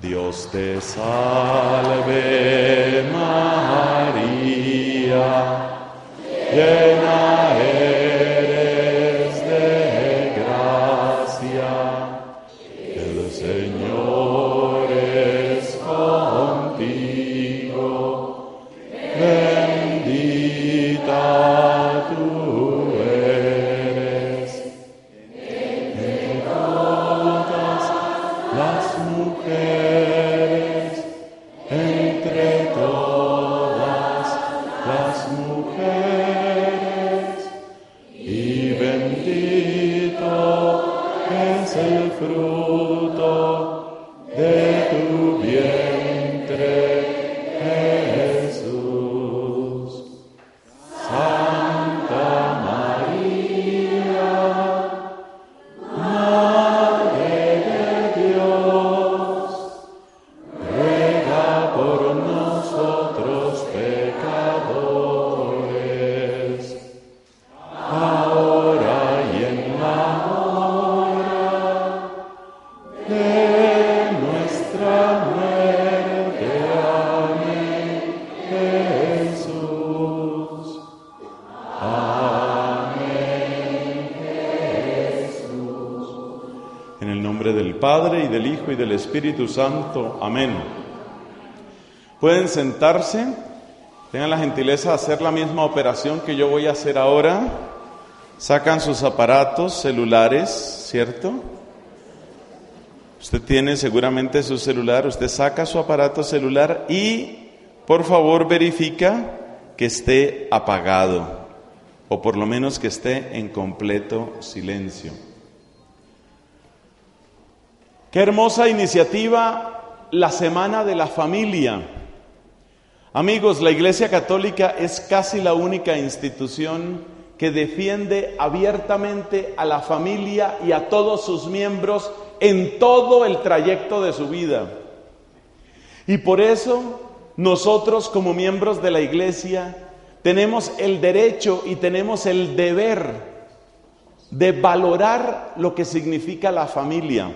Dios te salve María, llena eres de gracia, el Señor es contigo, bendita tú eres entre todas las mujeres, entre todas las mujeres, y bendito es el fruto de tu vientre, Jesús. Santa María, Madre de Dios, ruega por nosotros pecadores, ahora y en la hora de nuestra muerte. Amén, Jesús. Amén, Jesús. En el nombre del Padre, y del Hijo, y del Espíritu Santo. Amén. Pueden sentarse. Tengan la gentileza de hacer la misma operación que yo voy a hacer ahora. Sacan sus aparatos celulares, ¿cierto? Usted tiene seguramente su celular. Usted saca su aparato celular y, por favor, verifica que esté apagado, o por lo menos que esté en completo silencio. Qué hermosa iniciativa, la Semana de la Familia. Amigos, la Iglesia Católica es casi la única institución que defiende abiertamente a la familia y a todos sus miembros en todo el trayecto de su vida. Y por eso nosotros, como miembros de la Iglesia, tenemos el derecho y tenemos el deber de valorar lo que significa la familia.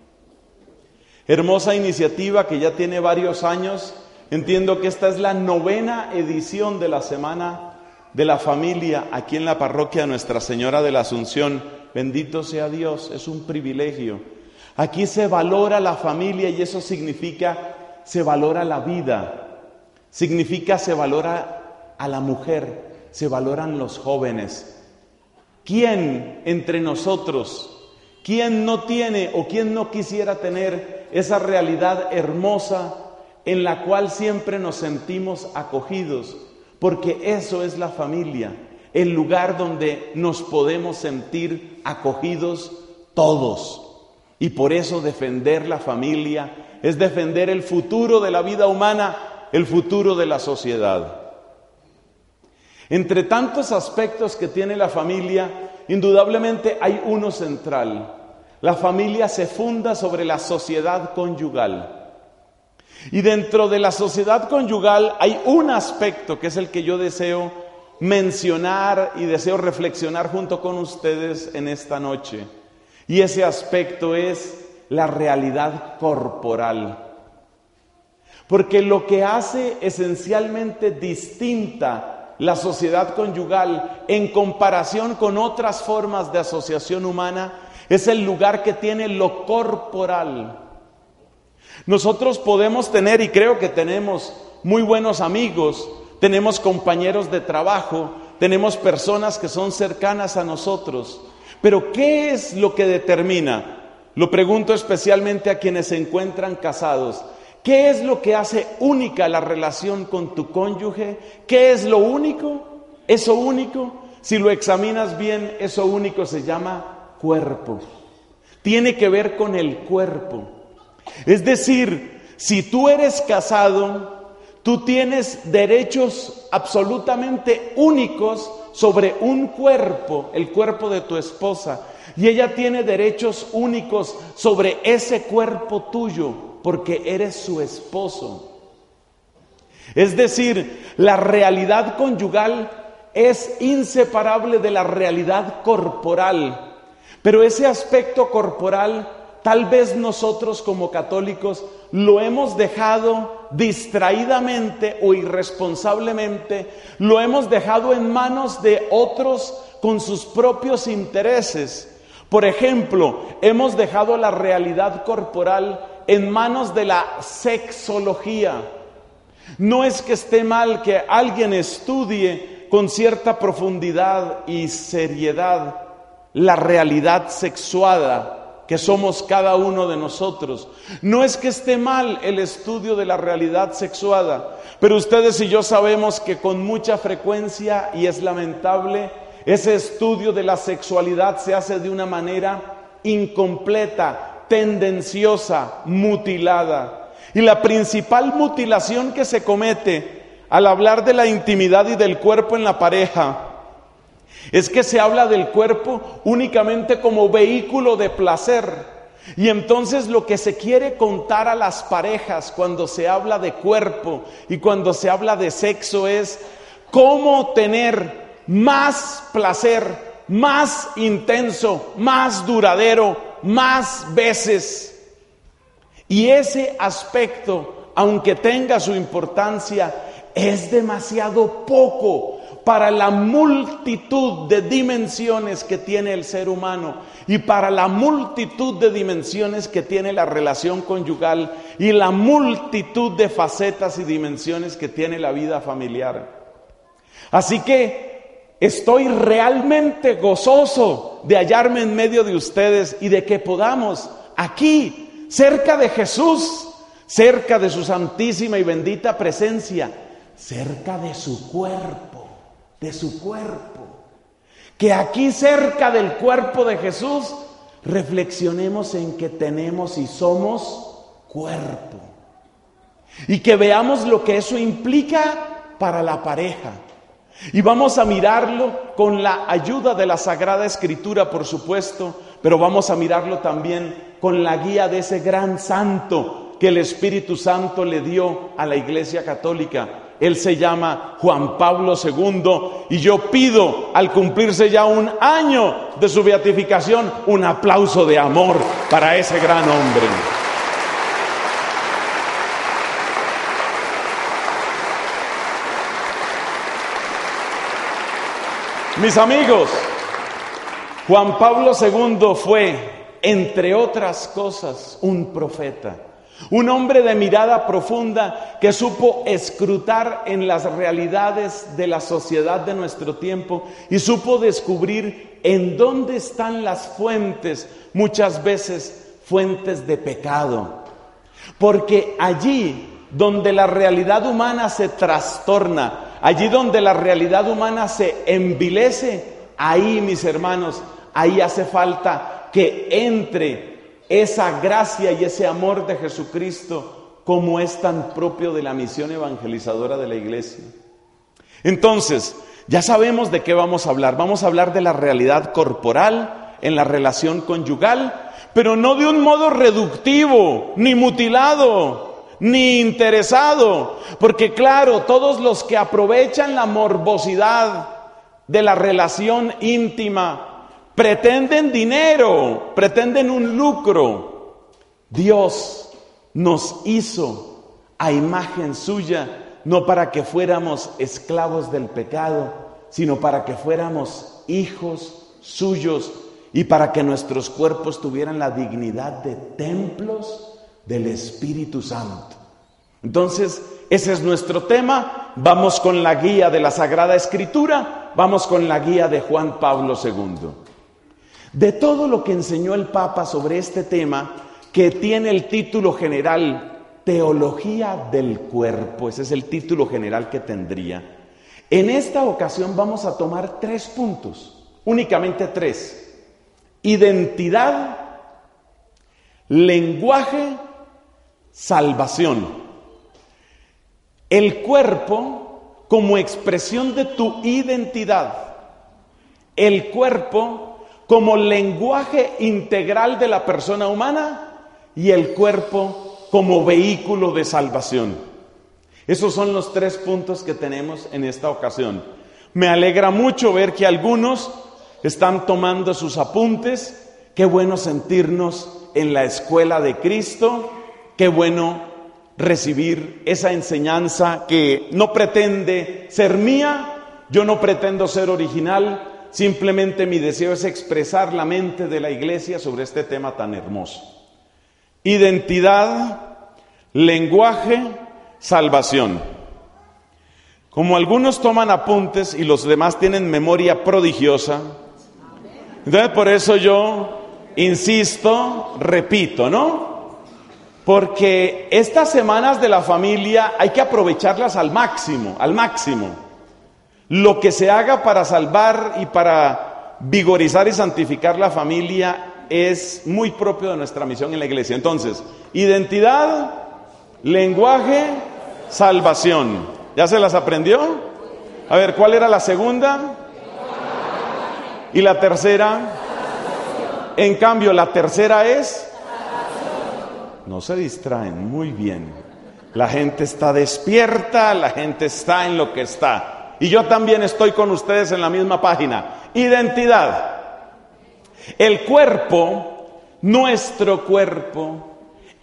Hermosa iniciativa que ya tiene varios años. Entiendo que esta es la 9ª edición de la Semana de la Familia aquí en la parroquia Nuestra Señora de la Asunción. Bendito sea Dios, es un privilegio. Aquí se valora la familia y eso significa, se valora la vida. Significa, se valora a la mujer, se valoran los jóvenes. ¿Quién entre nosotros, quién no tiene o quién no quisiera tener esa realidad hermosa en la cual siempre nos sentimos acogidos? Porque eso es la familia, el lugar donde nos podemos sentir acogidos todos. Y por eso defender la familia es defender el futuro de la vida humana, el futuro de la sociedad. Entre tantos aspectos que tiene la familia, indudablemente hay uno central. La familia se funda sobre la sociedad conyugal. Y dentro de la sociedad conyugal hay un aspecto que es el que yo deseo mencionar y deseo reflexionar junto con ustedes en esta noche. Y ese aspecto es la realidad corporal. Porque lo que hace esencialmente distinta la sociedad conyugal en comparación con otras formas de asociación humana es el lugar que tiene lo corporal. Nosotros podemos tener, y creo que tenemos, muy buenos amigos, tenemos compañeros de trabajo, tenemos personas que son cercanas a nosotros. Pero ¿qué es lo que determina? Lo pregunto especialmente a quienes se encuentran casados. ¿Qué es lo que hace única la relación con tu cónyuge? ¿Qué es lo único? Eso único, si lo examinas bien, eso único se llama cuerpo. Tiene que ver con el cuerpo. Es decir, si tú eres casado, tú tienes derechos absolutamente únicos sobre un cuerpo, el cuerpo de tu esposa, y ella tiene derechos únicos sobre ese cuerpo tuyo, porque eres su esposo. Es decir, la realidad conyugal es inseparable de la realidad corporal, pero ese aspecto corporal tal vez nosotros como católicos lo hemos dejado distraídamente o irresponsablemente, lo hemos dejado en manos de otros con sus propios intereses. Por ejemplo, hemos dejado la realidad corporal en manos de la sexología. No es que esté mal que alguien estudie con cierta profundidad y seriedad la realidad sexuada que somos cada uno de nosotros. No es que esté mal el estudio de la realidad sexuada, pero ustedes y yo sabemos que con mucha frecuencia, y es lamentable, ese estudio de la sexualidad se hace de una manera incompleta, tendenciosa, mutilada. Y la principal mutilación que se comete al hablar de la intimidad y del cuerpo en la pareja es que se habla del cuerpo únicamente como vehículo de placer. Y entonces lo que se quiere contar a las parejas cuando se habla de cuerpo y cuando se habla de sexo es cómo tener más placer, más intenso, más duradero, más veces. Y ese aspecto, aunque tenga su importancia, es demasiado poco para la multitud de dimensiones que tiene el ser humano y para la multitud de dimensiones que tiene la relación conyugal y la multitud de facetas y dimensiones que tiene la vida familiar. Así que estoy realmente gozoso de hallarme en medio de ustedes y de que podamos aquí, cerca de Jesús, cerca de su santísima y bendita presencia, cerca de su cuerpo, que aquí cerca del cuerpo de Jesús reflexionemos en que tenemos y somos cuerpo y que veamos lo que eso implica para la pareja. Y vamos a mirarlo con la ayuda de la Sagrada Escritura, por supuesto, pero vamos a mirarlo también con la guía de ese gran santo que el Espíritu Santo le dio a la Iglesia Católica. Él se llama Juan Pablo II y yo pido, al cumplirse ya 1 año de su beatificación, un aplauso de amor para ese gran hombre. Mis amigos, Juan Pablo II fue, entre otras cosas, un profeta. Un hombre de mirada profunda que supo escrutar en las realidades de la sociedad de nuestro tiempo y supo descubrir en dónde están las fuentes, muchas veces fuentes de pecado. Porque allí donde la realidad humana se trastorna, allí donde la realidad humana se envilece, ahí, mis hermanos, ahí hace falta que entre esa gracia y ese amor de Jesucristo, como es tan propio de la misión evangelizadora de la Iglesia. Entonces, ya sabemos de qué vamos a hablar. Vamos a hablar de la realidad corporal en la relación conyugal, pero no de un modo reductivo, ni mutilado, ni interesado. Porque claro, todos los que aprovechan la morbosidad de la relación íntima pretenden dinero, pretenden un lucro. Dios nos hizo a imagen suya, no para que fuéramos esclavos del pecado, sino para que fuéramos hijos suyos y para que nuestros cuerpos tuvieran la dignidad de templos del Espíritu Santo. Entonces, ese es nuestro tema. Vamos con la guía de la Sagrada Escritura, vamos con la guía de Juan Pablo II. De todo lo que enseñó el Papa sobre este tema, que tiene el título general Teología del Cuerpo, ese es el título general que tendría. En esta ocasión vamos a tomar 3 puntos, únicamente 3. Identidad, lenguaje, salvación. El cuerpo como expresión de tu identidad. El cuerpo como lenguaje integral de la persona humana y el cuerpo como vehículo de salvación. Esos son los 3 puntos que tenemos en esta ocasión. Me alegra mucho ver que algunos están tomando sus apuntes. Qué bueno sentirnos en la escuela de Cristo. Qué bueno recibir esa enseñanza que no pretende ser mía, yo no pretendo ser original, simplemente mi deseo es expresar la mente de la iglesia sobre este tema tan hermoso. Identidad, lenguaje, salvación. Como algunos toman apuntes y los demás tienen memoria prodigiosa, entonces por eso yo insisto, repito, ¿no? Porque estas semanas de la familia hay que aprovecharlas al máximo, al máximo. Lo que se haga para salvar y para vigorizar y santificar la familia es muy propio de nuestra misión en la iglesia. Entonces, identidad, lenguaje, salvación. ¿Ya se las aprendió? A ver, ¿cuál era la segunda? ¿Y la tercera? En cambio, la tercera es... No se distraen, muy bien. La gente está despierta, la gente está en lo que está. Y yo también estoy con ustedes en la misma página. Identidad. El cuerpo, nuestro cuerpo,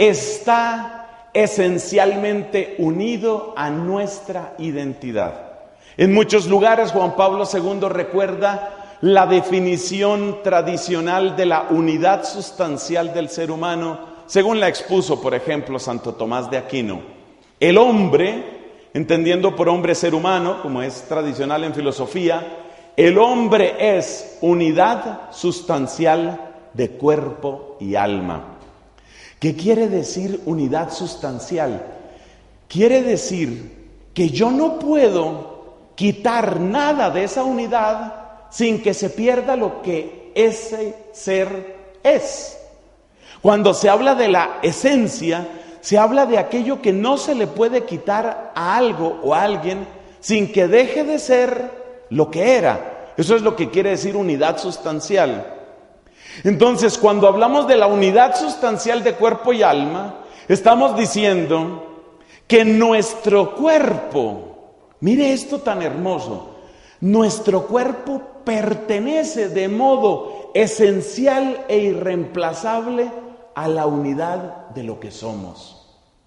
está esencialmente unido a nuestra identidad. En muchos lugares Juan Pablo II recuerda la definición tradicional de la unidad sustancial del ser humano, según la expuso, por ejemplo, Santo Tomás de Aquino. El hombre, entendiendo por hombre ser humano, como es tradicional en filosofía, el hombre es unidad sustancial de cuerpo y alma. ¿Qué quiere decir unidad sustancial? Quiere decir que yo no puedo quitar nada de esa unidad sin que se pierda lo que ese ser es. Cuando se habla de la esencia, se habla de aquello que no se le puede quitar a algo o a alguien sin que deje de ser lo que era. Eso es lo que quiere decir unidad sustancial. Entonces, cuando hablamos de la unidad sustancial de cuerpo y alma, estamos diciendo que nuestro cuerpo, mire esto tan hermoso, nuestro cuerpo pertenece de modo esencial e irreemplazable a la unidad de lo que somos.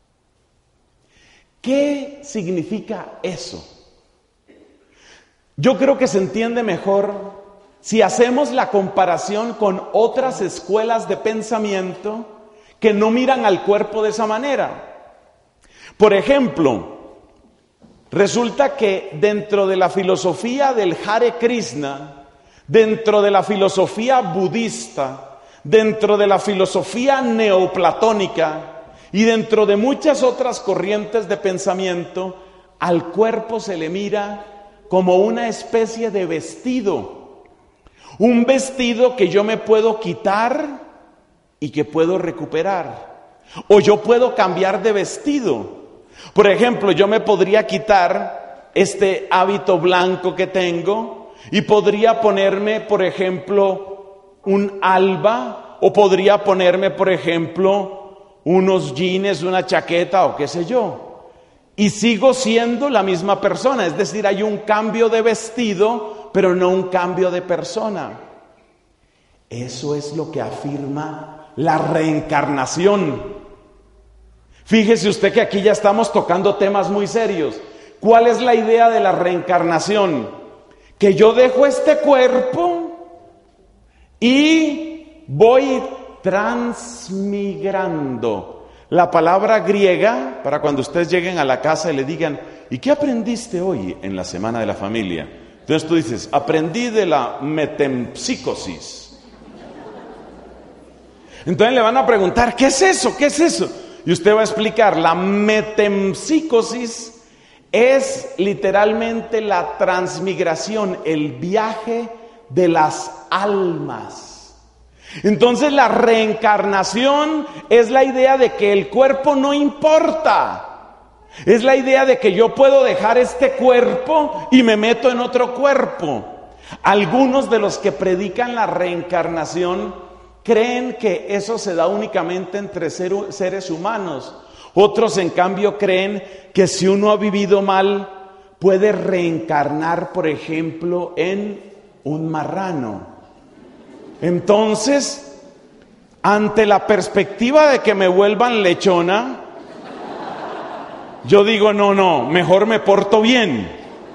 ¿Qué significa eso? Yo creo que se entiende mejor si hacemos la comparación con otras escuelas de pensamiento que no miran al cuerpo de esa manera. Por ejemplo, resulta que dentro de la filosofía del Hare Krishna, dentro de la filosofía budista, dentro de la filosofía neoplatónica y dentro de muchas otras corrientes de pensamiento, al cuerpo se le mira como una especie de vestido. Un vestido que yo me puedo quitar y que puedo recuperar. O yo puedo cambiar de vestido. Por ejemplo, yo me podría quitar este hábito blanco que tengo y podría ponerme, por ejemplo, un alba, o podría ponerme, por ejemplo, unos jeans, una chaqueta o qué sé yo. Y sigo siendo la misma persona, es decir, hay un cambio de vestido, pero no un cambio de persona. Eso es lo que afirma la reencarnación. Fíjese usted que aquí ya estamos tocando temas muy serios. ¿Cuál es la idea de la reencarnación? Que yo dejo este cuerpo y voy transmigrando. La palabra griega, para cuando ustedes lleguen a la casa y le digan, ¿y qué aprendiste hoy en la semana de la familia? Entonces tú dices, aprendí de la metempsicosis. Entonces le van a preguntar, ¿qué es eso? ¿Qué es eso? Y usted va a explicar, la metempsicosis es literalmente la transmigración, el viaje de las almas. Entonces la reencarnación es la idea de que el cuerpo no importa. Es la idea de que yo puedo dejar este cuerpo y me meto en otro cuerpo. Algunos de los que predican la reencarnación creen que eso se da únicamente entre seres humanos. Otros, en cambio, creen que si uno ha vivido mal, puede reencarnar, por ejemplo, en un marrano. Entonces, ante la perspectiva de que me vuelvan lechona, yo digo, no, mejor me porto bien.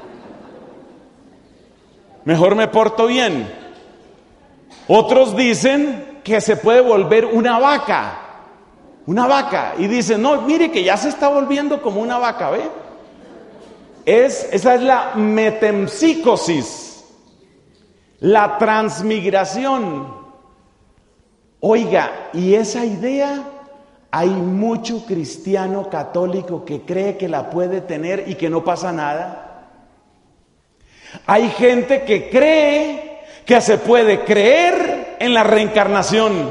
Mejor me porto bien. Otros dicen que se puede volver una vaca. Y dicen, no, mire que ya se está volviendo como una vaca, ¿ve? Esa es la metempsicosis, la transmigración. Oiga, y esa idea hay mucho cristiano católico que cree que la puede tener y que no pasa nada. Hay gente que cree que se puede creer en la reencarnación.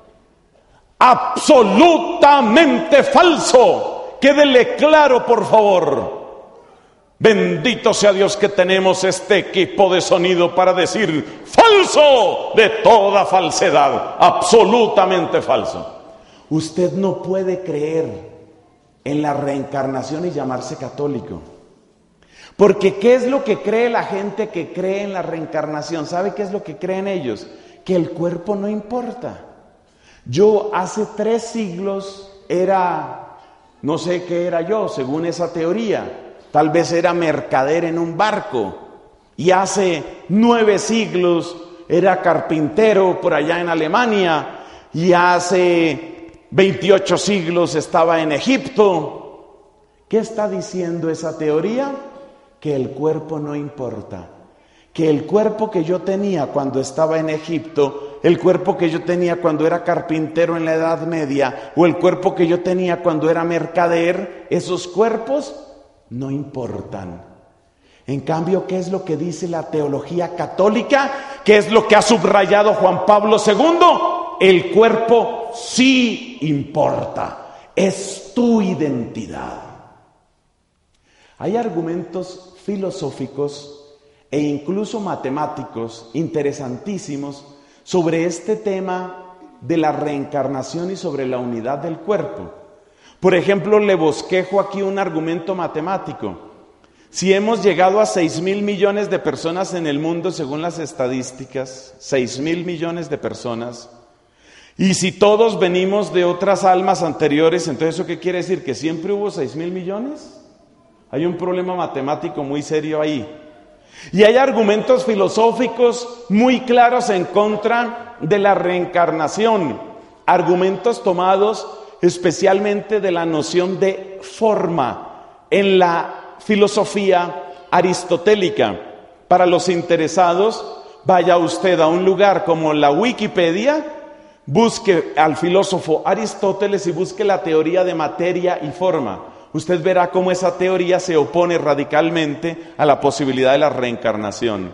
Absolutamente falso. Quédele claro, por favor. Bendito sea Dios que tenemos este equipo de sonido para decir falso de toda falsedad, absolutamente falso. Usted no puede creer en la reencarnación y llamarse católico. Porque ¿qué es lo que cree la gente que cree en la reencarnación? ¿Sabe qué es lo que creen ellos? Que el cuerpo no importa. Yo hace 3 siglos no sé qué era yo, según esa teoría. Tal vez era mercader en un barco, y hace 9 siglos era carpintero por allá en Alemania, y hace 28 siglos estaba en Egipto. ¿Qué está diciendo esa teoría? Que el cuerpo no importa, que el cuerpo que yo tenía cuando estaba en Egipto, el cuerpo que yo tenía cuando era carpintero en la Edad Media, o el cuerpo que yo tenía cuando era mercader, esos cuerpos no importan. En cambio, ¿qué es lo que dice la teología católica? ¿Qué es lo que ha subrayado Juan Pablo II? El cuerpo sí importa, es tu identidad. Hay argumentos filosóficos e incluso matemáticos interesantísimos sobre este tema de la reencarnación y sobre la unidad del cuerpo. Por ejemplo, le bosquejo aquí un argumento matemático. Si hemos llegado a 6.000 millones de personas en el mundo, según las estadísticas, 6.000 millones de personas, y si todos venimos de otras almas anteriores, entonces ¿eso qué quiere decir? ¿Que siempre hubo 6.000 millones? Hay un problema matemático muy serio ahí. Y hay argumentos filosóficos muy claros en contra de la reencarnación, argumentos tomados especialmente de la noción de forma en la filosofía aristotélica. Para los interesados, vaya usted a un lugar como la Wikipedia, busque al filósofo Aristóteles y busque la teoría de materia y forma. Usted verá cómo esa teoría se opone radicalmente a la posibilidad de la reencarnación.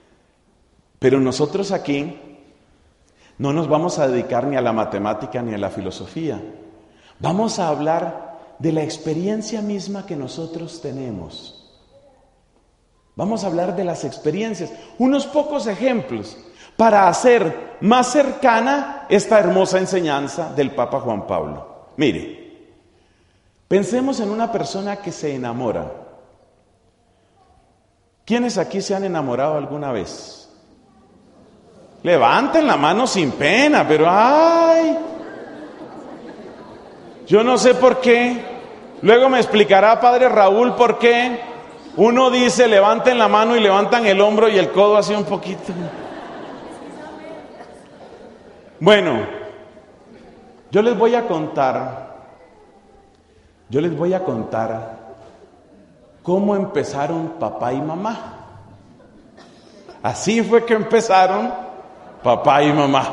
Pero nosotros aquí no nos vamos a dedicar ni a la matemática ni a la filosofía. Vamos a hablar de la experiencia misma que nosotros tenemos. Vamos a hablar de las experiencias, unos pocos ejemplos, para hacer más cercana esta hermosa enseñanza del Papa Juan Pablo. Mire, pensemos en una persona que se enamora. ¿Quiénes aquí se han enamorado alguna vez? Levanten la mano sin pena, pero ¡ay! Yo no sé por qué. Luego me explicará Padre Raúl por qué uno dice levanten la mano y levantan el hombro y el codo así un poquito. Bueno, yo les voy a contar cómo empezaron papá y mamá. Así fue que empezaron papá y mamá.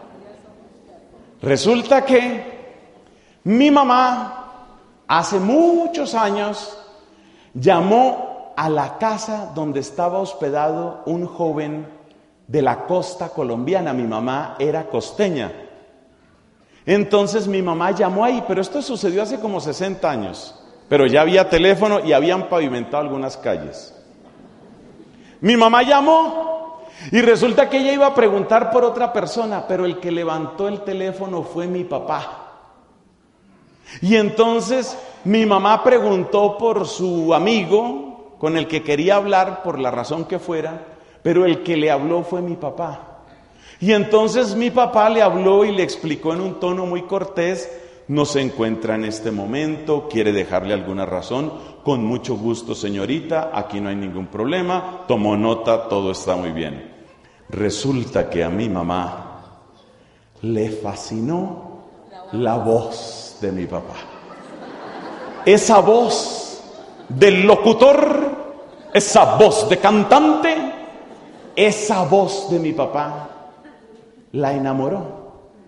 Resulta que mi mamá, hace muchos años, llamó a la casa donde estaba hospedado un joven de la costa colombiana. Mi mamá era costeña. Entonces mi mamá llamó ahí, pero esto sucedió hace como 60 años. Pero ya había teléfono y habían pavimentado algunas calles. Mi mamá llamó y resulta que ella iba a preguntar por otra persona, pero el que levantó el teléfono fue mi papá. Y entonces mi mamá preguntó por su amigo con el que quería hablar, por la razón que fuera, pero el que le habló fue mi papá. Y entonces mi papá le habló y le explicó en un tono muy cortés: no se encuentra en este momento, quiere dejarle alguna razón. Con mucho gusto, señorita, aquí no hay ningún problema, tomó nota, todo está muy bien. Resulta que a mi mamá le fascinó la voz de mi papá. Esa voz del locutor, esa voz de cantante, esa voz de mi papá la enamoró.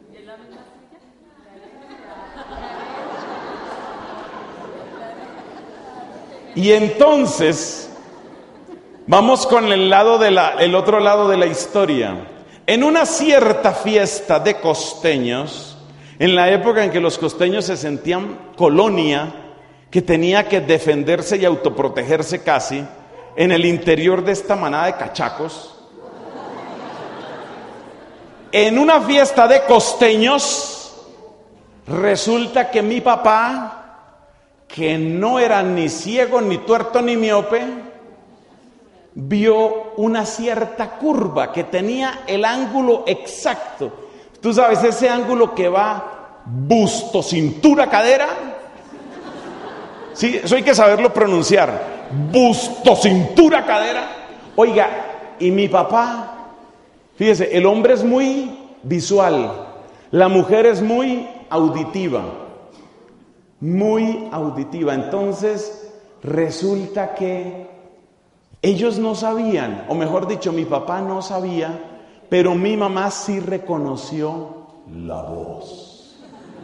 Y entonces vamos con el otro lado de la historia. En una cierta fiesta de costeños, en la época en que los costeños se sentían colonia, que tenía que defenderse y autoprotegerse casi, en el interior de esta manada de cachacos, en una fiesta de costeños, resulta que mi papá, que no era ni ciego, ni tuerto, ni miope, vio una cierta curva que tenía el ángulo exacto. Tú sabes, ese ángulo que va busto, cintura, cadera. Sí, eso hay que saberlo pronunciar. Busto, cintura, cadera. Oiga, y mi papá, fíjese, el hombre es muy visual, la mujer es muy auditiva. Muy auditiva. Entonces resulta que ellos no sabían, o mejor dicho, mi papá no sabía, pero mi mamá sí reconoció la voz.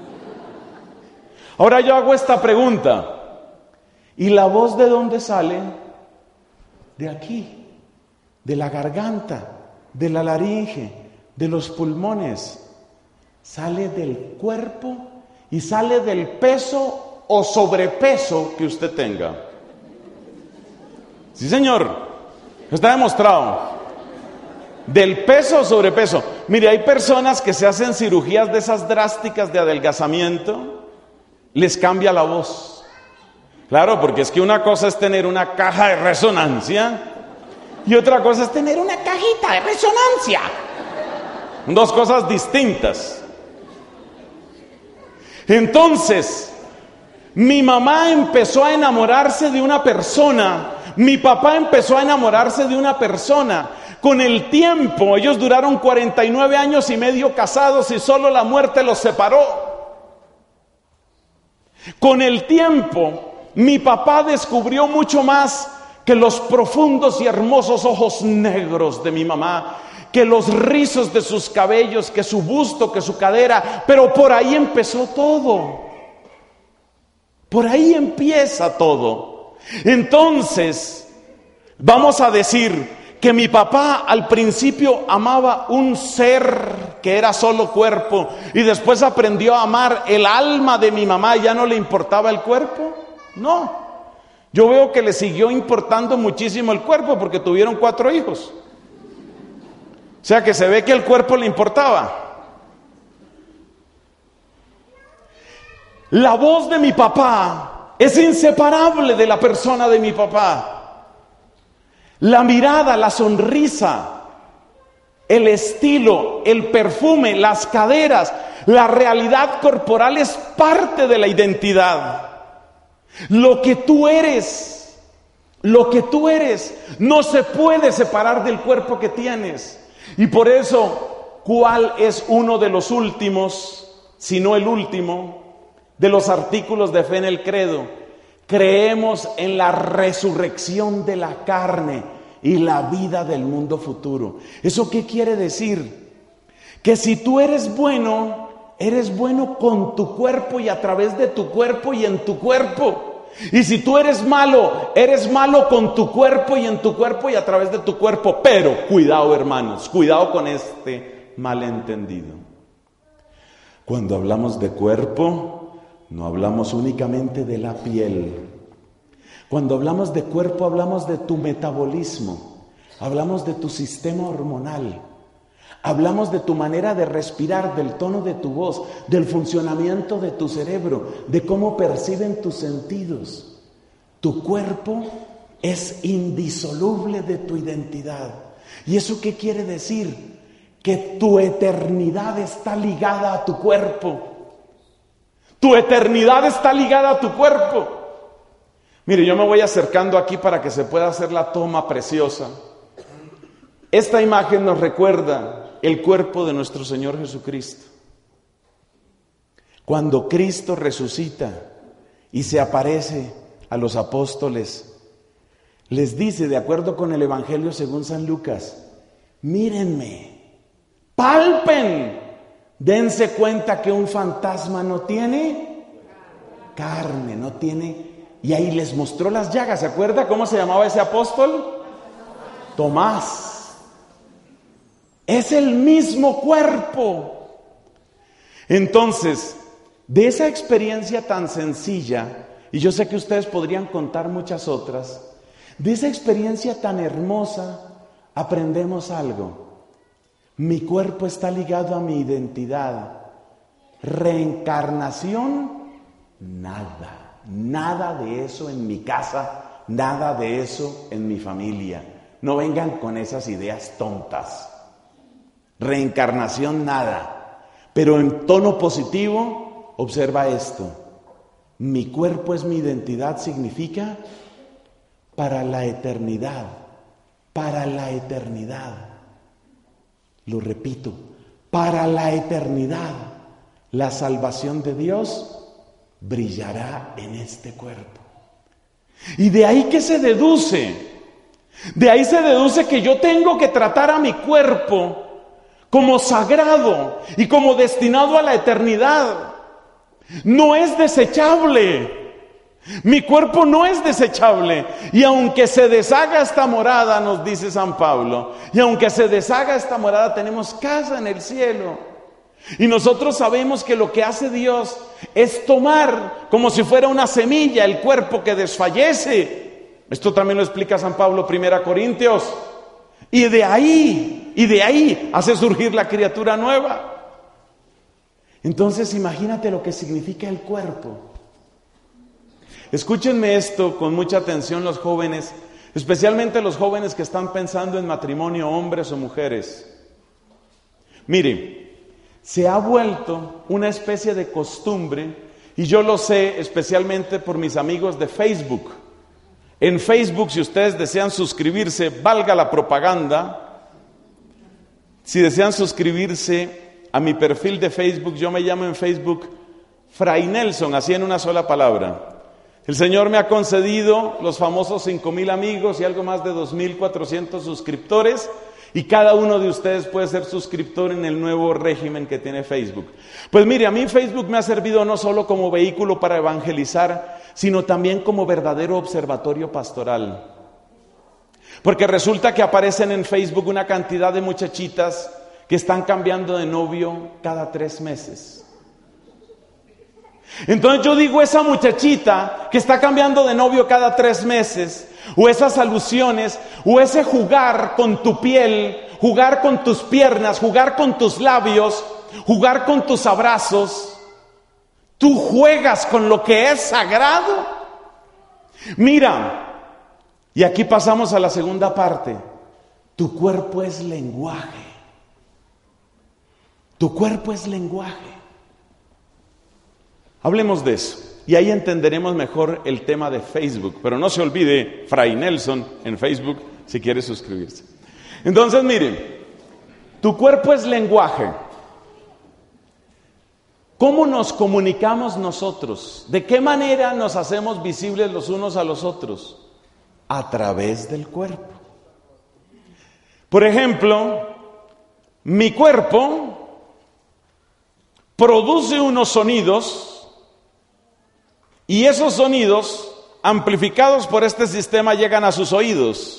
Ahora yo hago esta pregunta: ¿y la voz de dónde sale? De aquí, de la garganta, de la laringe, de los pulmones. Sale del cuerpo y sale del peso o sobrepeso que usted tenga. Sí, señor, está demostrado. Del peso o sobrepeso. Mire, hay personas que se hacen cirugías de esas drásticas de adelgazamiento, les cambia la voz. Claro, porque es que una cosa es tener una caja de resonancia y otra cosa es tener una cajita de resonancia. Dos cosas distintas. Entonces, mi mamá empezó a enamorarse de una persona, mi papá empezó a enamorarse de una persona. Con el tiempo, ellos duraron 49 años y medio casados y solo la muerte los separó. Con el tiempo, mi papá descubrió mucho más que los profundos y hermosos ojos negros de mi mamá, que los rizos de sus cabellos, que su busto, que su cadera, pero por ahí empezó todo. Por ahí empieza todo. Entonces, vamos a decir que mi papá al principio amaba un ser que era solo cuerpo y después aprendió a amar el alma de mi mamá y ya no le importaba el cuerpo. No, yo veo que le siguió importando muchísimo el cuerpo porque tuvieron 4 hijos. O sea que se ve que el cuerpo le importaba. La voz de mi papá es inseparable de la persona de mi papá. La mirada, la sonrisa, el estilo, el perfume, las caderas, la realidad corporal es parte de la identidad. Lo que tú eres no se puede separar del cuerpo que tienes. Y por eso, ¿cuál es uno de los últimos, si no el último, de los artículos de fe en el credo? Creemos en la resurrección de la carne y la vida del mundo futuro. ¿Eso qué quiere decir? Que si tú eres bueno con tu cuerpo y a través de tu cuerpo y en tu cuerpo. Y si tú eres malo con tu cuerpo y en tu cuerpo y a través de tu cuerpo. Pero cuidado, hermanos, cuidado con este malentendido. Cuando hablamos de cuerpo, no hablamos únicamente de la piel. Cuando hablamos de cuerpo, hablamos de tu metabolismo, hablamos de tu sistema hormonal, hablamos de tu manera de respirar, del tono de tu voz, del funcionamiento de tu cerebro, de cómo perciben tus sentidos. Tu cuerpo es indisoluble de tu identidad. ¿Y eso qué quiere decir? que tu eternidad está ligada a tu cuerpo. Tu eternidad está ligada a tu cuerpo. Mire, yo me voy acercando aquí para que se pueda hacer la toma preciosa. Esta imagen nos recuerda el cuerpo de nuestro Señor Jesucristo. Cuando Cristo resucita y se aparece a los apóstoles, les dice, de acuerdo con el Evangelio según San Lucas, mírenme, palpen, dense cuenta que un fantasma no tiene carne, no tiene... Y ahí les mostró las llagas. ¿Se acuerda cómo se llamaba ese apóstol? Tomás. Es el mismo cuerpo. Entonces, de esa experiencia tan sencilla, y yo sé que ustedes podrían contar muchas otras, de esa experiencia tan hermosa, aprendemos algo. Mi cuerpo está ligado a mi identidad. Reencarnación, nada. Nada de eso en mi casa, nada de eso en mi familia. No vengan con esas ideas tontas. Reencarnación, nada. Pero en tono positivo, observa esto. Mi cuerpo es mi identidad, significa para la eternidad. Para la eternidad. Lo repito, para la eternidad. La salvación de Dios brillará en este cuerpo. Y de ahí que se deduce, de ahí se deduce que yo tengo que tratar a mi cuerpo como sagrado y como destinado a la eternidad. No es desechable. Mi cuerpo no es desechable. Y aunque se deshaga esta morada, nos dice San Pablo, y aunque se deshaga esta morada, tenemos casa en el cielo. Y nosotros sabemos que lo que hace Dios es tomar como si fuera una semilla el cuerpo que desfallece. Esto también lo explica San Pablo, 1 Corintios. Y de ahí hace surgir la criatura nueva. Entonces imagínate lo que significa el cuerpo. Escúchenme esto con mucha atención los jóvenes, especialmente los jóvenes que están pensando en matrimonio, hombres o mujeres. Miren, se ha vuelto una especie de costumbre, y yo lo sé especialmente por mis amigos de Facebook. En Facebook, si ustedes desean suscribirse, valga la propaganda, si desean suscribirse a mi perfil de Facebook, yo me llamo en Facebook Fray Nelson, así en una sola palabra. El Señor me ha concedido los famosos 5,000 amigos y algo más de 2,400 suscriptores. Y cada uno de ustedes puede ser suscriptor en el nuevo régimen que tiene Facebook. Pues mire, a mí Facebook me ha servido no solo como vehículo para evangelizar, sino también como verdadero observatorio pastoral. Porque resulta que aparecen en Facebook una cantidad de muchachitas que están cambiando de novio cada 3 meses. Entonces yo digo, esa muchachita que está cambiando de novio cada 3 meses, o esas alusiones, o ese jugar con tu piel, jugar con tus piernas, jugar con tus labios, jugar con tus abrazos, tú juegas con lo que es sagrado. Mira, y aquí pasamos a la segunda parte. Tu cuerpo es lenguaje. Tu cuerpo es lenguaje. Hablemos de eso. Y ahí entenderemos mejor el tema de Facebook. Pero no se olvide, Fray Nelson en Facebook, si quiere suscribirse. Entonces, miren, tu cuerpo es lenguaje. ¿Cómo nos comunicamos nosotros? ¿De qué manera nos hacemos visibles los unos a los otros? A través del cuerpo. Por ejemplo, mi cuerpo produce unos sonidos, y esos sonidos, amplificados por este sistema, llegan a sus oídos.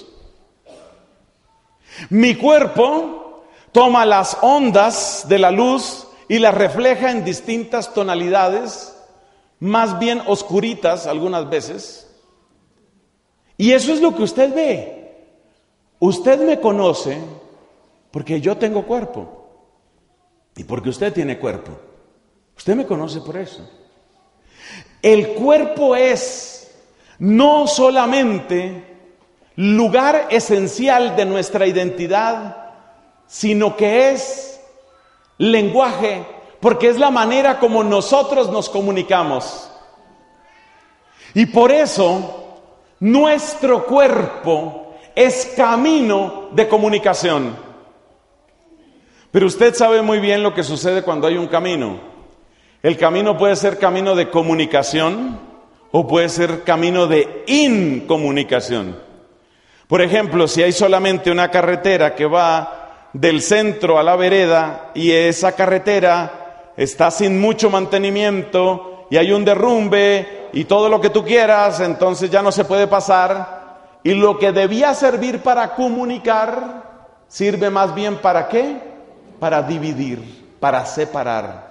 Mi cuerpo toma las ondas de la luz y las refleja en distintas tonalidades, más bien oscuritas algunas veces. Y eso es lo que usted ve. Usted me conoce porque yo tengo cuerpo y porque usted tiene cuerpo. Usted me conoce por eso. El cuerpo es no solamente lugar esencial de nuestra identidad, sino que es lenguaje, porque es la manera como nosotros nos comunicamos. Y por eso nuestro cuerpo es camino de comunicación. Pero usted sabe muy bien lo que sucede cuando hay un camino. El camino puede ser camino de comunicación o puede ser camino de incomunicación. Por ejemplo, si hay solamente una carretera que va del centro a la vereda y esa carretera está sin mucho mantenimiento y hay un derrumbe y todo lo que tú quieras, entonces ya no se puede pasar. Y lo que debía servir para comunicar, sirve más bien ¿para qué? Para dividir, para separar.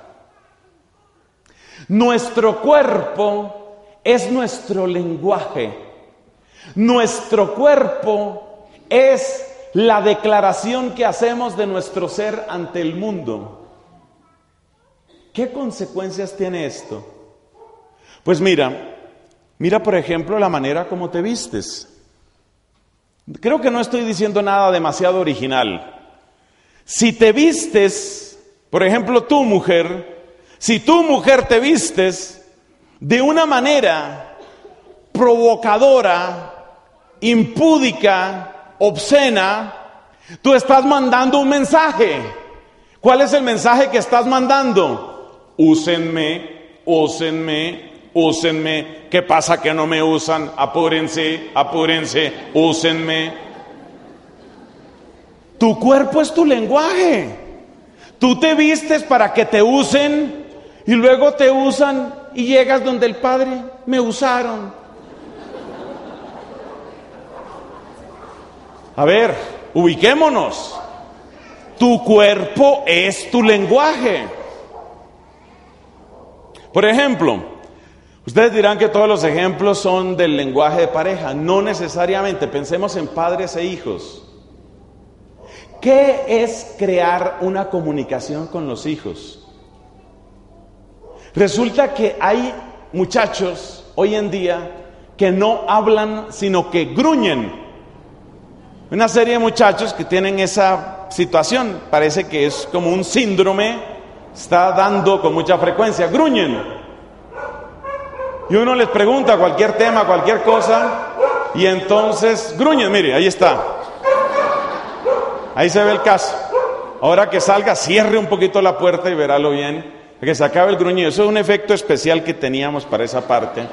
Nuestro cuerpo es nuestro lenguaje. Nuestro cuerpo es la declaración que hacemos de nuestro ser ante el mundo. ¿Qué consecuencias tiene esto? Pues mira por ejemplo la manera como te vistes. Creo que no estoy diciendo nada demasiado original. Si te vistes, por ejemplo tú mujer, si tú mujer te vistes de una manera provocadora, impúdica, obscena, tú estás mandando un mensaje. ¿Cuál es el mensaje que estás mandando? Úsenme, úsenme, úsenme. ¿Qué pasa que no me usan? Apúrense, apúrense, úsenme. Tu cuerpo es tu lenguaje. Tú te vistes para que te usen y luego te usan y llegas donde el Padre, me usaron. A ver, ubiquémonos. Tu cuerpo es tu lenguaje. Por ejemplo, ustedes dirán que todos los ejemplos son del lenguaje de pareja. No necesariamente, pensemos en padres e hijos. ¿Qué es crear una comunicación con los hijos? Resulta que hay muchachos hoy en día que no hablan, sino que gruñen. Una serie de muchachos que tienen esa situación, parece que es como un síndrome, está dando con mucha frecuencia, gruñen. Y uno les pregunta cualquier tema, cualquier cosa, y entonces gruñen. Mire, ahí está. Ahí se ve el caso. Ahora que salga, cierre un poquito la puerta y verálo bien, que se acabe el gruñido. Eso es un efecto especial que teníamos para esa parte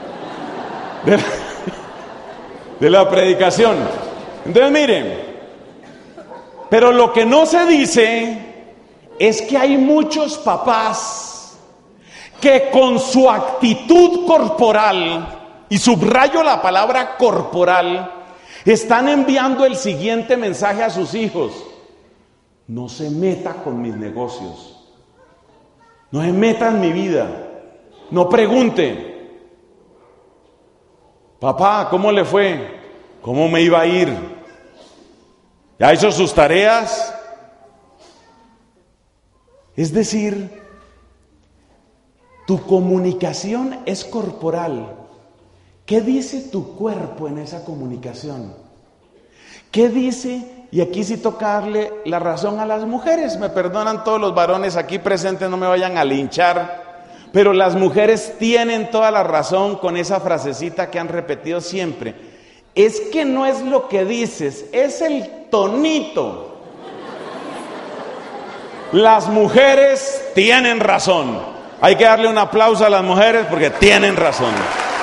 de la predicación. Entonces miren, pero lo que no se dice es que hay muchos papás que con su actitud corporal, y subrayo la palabra corporal, están enviando el siguiente mensaje a sus hijos: no se meta con mis negocios, no se meta en mi vida, no pregunte, papá, ¿cómo le fue? ¿Cómo me iba a ir? ¿Ya hizo sus tareas? Es decir, tu comunicación es corporal. ¿Qué dice tu cuerpo en esa comunicación? ¿Qué dice? Y aquí sí toca darle la razón a las mujeres. Me perdonan todos los varones aquí presentes, no me vayan a linchar. Pero las mujeres tienen toda la razón con esa frasecita que han repetido siempre. Es que no es lo que dices, es el tonito. Las mujeres tienen razón. Hay que darle un aplauso a las mujeres porque tienen razón.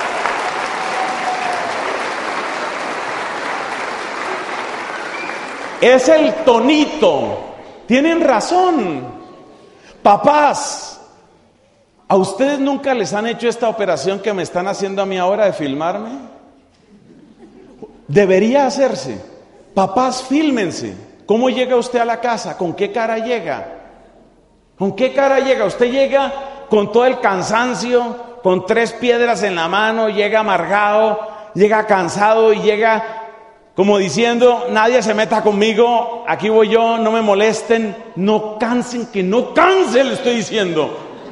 Es el tonito. Tienen razón. Papás, ¿a ustedes nunca les han hecho esta operación que me están haciendo a mí ahora de filmarme? Debería hacerse. Papás, fílmense. ¿Cómo llega usted a la casa? ¿Con qué cara llega? ¿Con qué cara llega? Usted llega con todo el cansancio, con 3 piedras en la mano, llega amargado, llega cansado y llega como diciendo: nadie se meta conmigo, aquí voy yo, no me molesten, no cansen, que no canse, le estoy diciendo.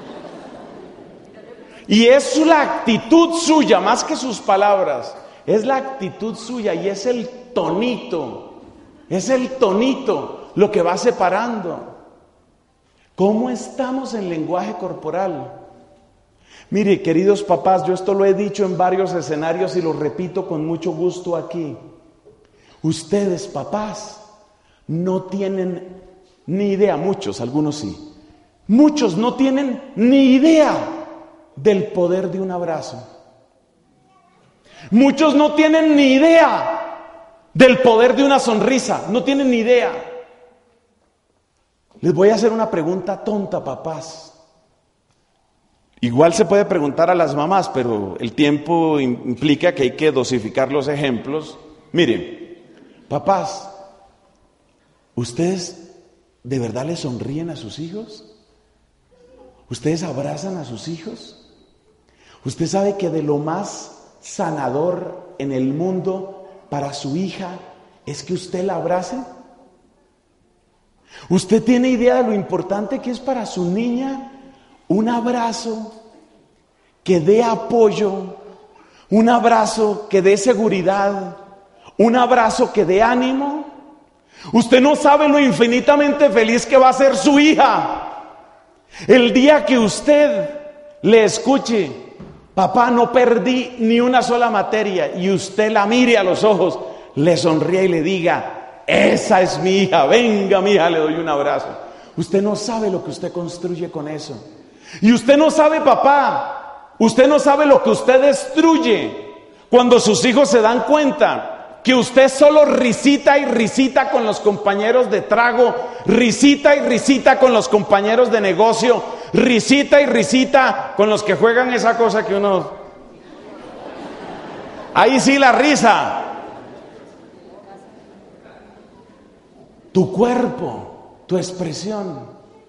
Y es la actitud suya, más que sus palabras. Es la actitud suya y es el tonito. Es el tonito. lo que va separando. ¿Cómo estamos en lenguaje corporal? Mire, queridos papás, yo esto lo he dicho en varios escenarios y lo repito con mucho gusto aquí. Ustedes, papás, no tienen ni idea, muchos, algunos sí. Muchos no tienen ni idea del poder de un abrazo. Muchos no tienen ni idea del poder de una sonrisa, no tienen ni idea. Les voy a hacer una pregunta tonta, papás. Igual se puede preguntar a las mamás, pero el tiempo implica que hay que dosificar los ejemplos. Miren, papás, ¿ustedes de verdad le sonríen a sus hijos? ¿Ustedes abrazan a sus hijos? ¿Usted sabe que de lo más sanador en el mundo para su hija es que usted la abrace? ¿Usted tiene idea de lo importante que es para su niña un abrazo que dé apoyo, un abrazo que dé seguridad, un abrazo que dé ánimo? Usted no sabe lo infinitamente feliz que va a ser su hija el día que usted le escuche: papá, no perdí ni una sola materia, y usted la mire a los ojos, le sonríe y le diga: esa es mi hija, venga mi hija, le doy un abrazo. Usted no sabe lo que usted construye con eso. Y usted no sabe, papá, usted no sabe lo que usted destruye cuando sus hijos se dan cuenta que usted solo risita y risita con los compañeros de trago, risita y risita con los compañeros de negocio, risita y risita con los que juegan esa cosa que uno... Ahí sí la risa. Tu cuerpo, tu expresión.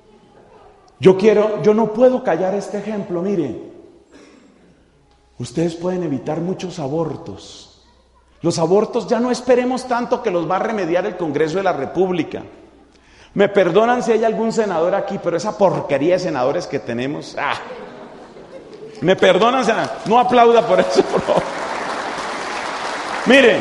Yo no puedo callar este ejemplo. Mire, ustedes pueden evitar muchos abortos. Los abortos ya no esperemos tanto que los va a remediar el Congreso de la República. Me perdonan si hay algún senador aquí, pero esa porquería de senadores que tenemos, me perdonan, senador, no aplauda por eso, por favor. Miren,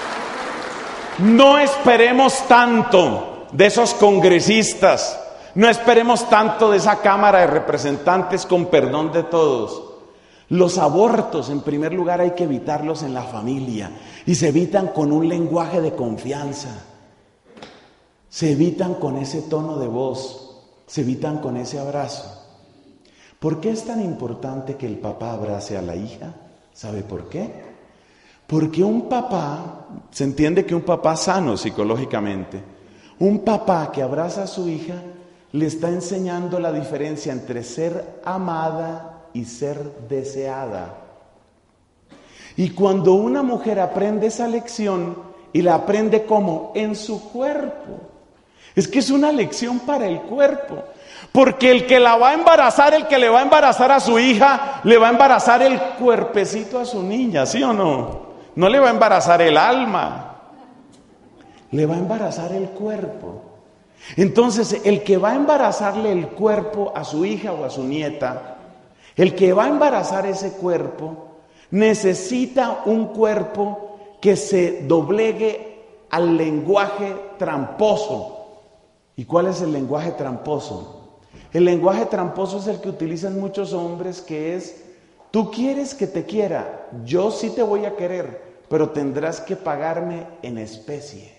no esperemos tanto de esos congresistas, no esperemos tanto de esa Cámara de Representantes, con perdón de todos. Los abortos, en primer lugar, hay que evitarlos en la familia, y se evitan con un lenguaje de confianza, se evitan con ese tono de voz, se evitan con ese abrazo. ¿Por qué es tan importante que el papá abrace a la hija? ¿Sabe por qué? Porque un papá, se entiende que un papá sano psicológicamente, un papá que abraza a su hija le está enseñando la diferencia entre ser amada y ser deseada. Y cuando una mujer aprende esa lección, y la aprende ¿cómo? En su cuerpo. Es que es una lección para el cuerpo. Porque el que la va a embarazar, el que le va a embarazar a su hija, le va a embarazar el cuerpecito a su niña, ¿sí o no? No le va a embarazar el alma, le va a embarazar el cuerpo. Entonces, el que va a embarazarle el cuerpo a su hija o a su nieta, el que va a embarazar ese cuerpo, necesita un cuerpo que se doblegue al lenguaje tramposo. ¿Y cuál es el lenguaje tramposo? El lenguaje tramposo es el que utilizan muchos hombres, que es: tú quieres que te quiera, yo sí te voy a querer, pero tendrás que pagarme en especie.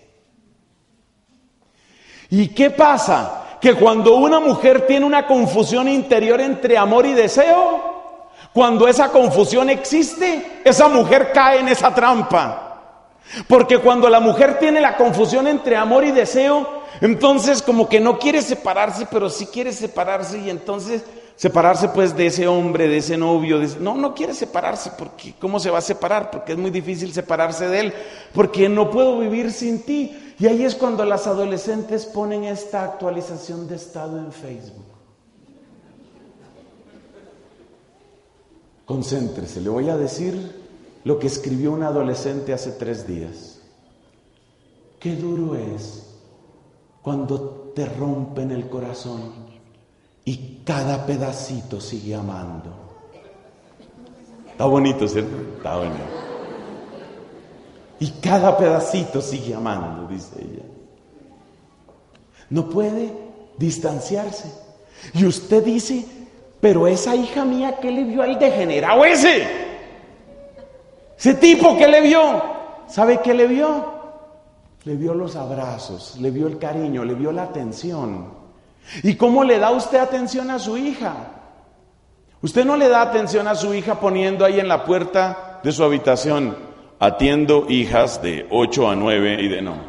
¿Y qué pasa? Que cuando una mujer tiene una confusión interior entre amor y deseo, cuando esa confusión existe, esa mujer cae en esa trampa. Porque cuando la mujer tiene la confusión entre amor y deseo, entonces como que no quiere separarse, pero sí quiere separarse, y entonces separarse pues de ese hombre, de ese novio, no quiere separarse, porque ¿cómo se va a separar? Porque es muy difícil separarse de él, porque no puedo vivir sin ti. Y ahí es cuando las adolescentes ponen esta actualización de estado en Facebook. Concéntrese, le voy a decir lo que escribió un adolescente hace 3 días. Qué duro es cuando te rompen el corazón y cada pedacito sigue amando. Está bonito, ¿cierto? Está bonito. Y cada pedacito sigue amando, dice ella. No puede distanciarse. Y usted dice, pero esa hija mía, ¿qué le vio al degenerado ese? Ese tipo, ¿qué le vio? ¿Sabe qué le vio? Le vio los abrazos, le vio el cariño, le vio la atención. ¿Y cómo le da usted atención a su hija? Usted no le da atención a su hija poniendo ahí en la puerta de su habitación, atiendo hijas de 8 a 9 y de no.